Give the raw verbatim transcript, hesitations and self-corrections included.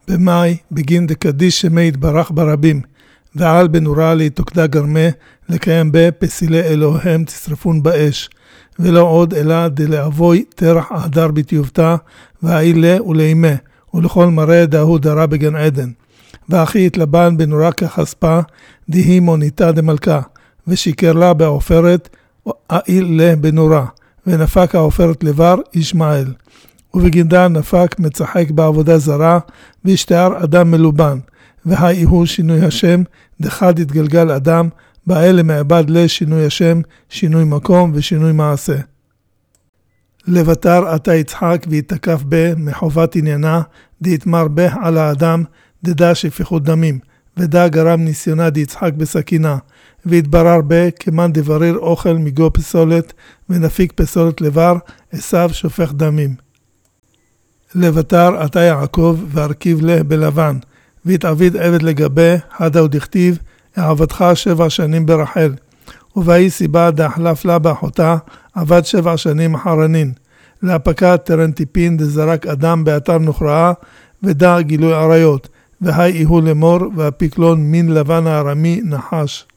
במאי בגין דקדיש שמי יתברך ברבים, ועל בנורה להתוקדה גרמה, לקיים בה פסילי אלוהם תשרפון באש, ולא עוד אלא דלאבוי תרח אהדר בתיובתה, והאילה ולאימה, ולכל מראה דהו דרה בגן עדן. ואחי התלבן בנורה כחספה, דיהי מוניתה דמלכה, ושיקר לה בעופרת, האיל לה בנורה, ונפק העופרת לבר ישמעאל. ובגינדה נפק מצחק בעבודה זרה, והשתער אדם מלובן, והאי הוא שינוי השם, דחד התגלגל אדם, באלה מעבד לשינוי השם, שינוי מקום ושינוי מעשה. לבטר עתה יצחק והתקף בה מחובת עניינה, דהתמר בה על האדם, דדה שפיכות דמים, ודה גרם ניסיונה דיצחק בסכינה, והתברר בה כמן דבריר אוכל מגו פסולת, ונפיק פסולת לבר, עשיו שופך דמים. לבטר עתה יעקב והרכיב לה בלבן, והתעביד עבד לגבי, הדה ודכתיב, עבדך שבע שנים ברחל, ובאי סיבה דהחלף לה באחותה, עבד שבע שנים אחרנין, להפקת טרנטיפין דזרק אדם באתר נוכרעה, ודע גילוי עריות, והי איהו למור, והפיקלון מין לבן הארמי נחש.